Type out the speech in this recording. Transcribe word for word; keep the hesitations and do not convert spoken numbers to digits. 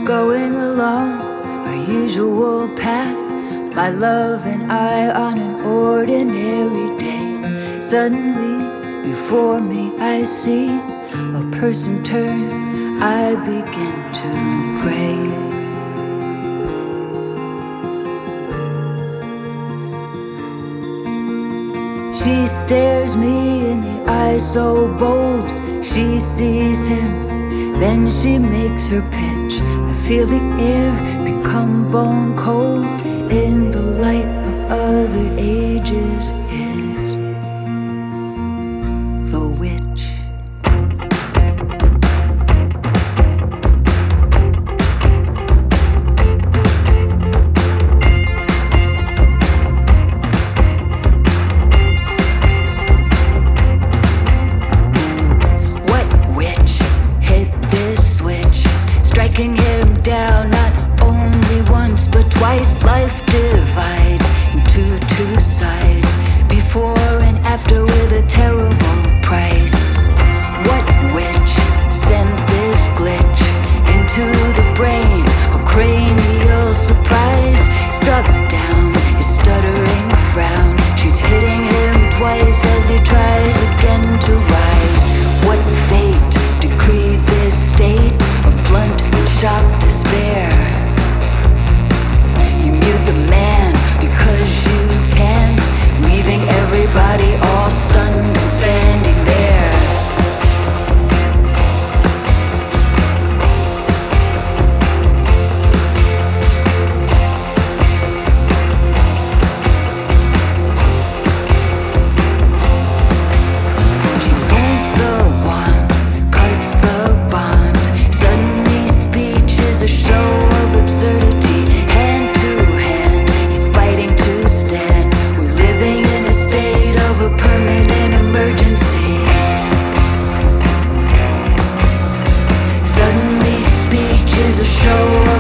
going along our usual path, my love and I on an ordinary day. Suddenly, before me I see a person turn, I begin to pray. She stares me in the eye so bold, she sees him, then she makes her pitch. I feel the air become bone cold in the light of other ages is the witch. What witch hit this switch, striking him down not only once but twice? Life divides into two sides, before and after, with a terrible price. What witch sent this glitch into the brain? A cranial surprise struck down his stuttering frown. She's hitting him twice as he tries again to rise. What fate decreed this state of blunt shock despair? You mute the man because you can, leaving everybody all stunned and standing there. She points the wand, cuts the bond. Suddenly speech is a show of absurdity. Hand to hand, he's fighting to stand. We're living in a state of a permanent emergency. Suddenly speech is a show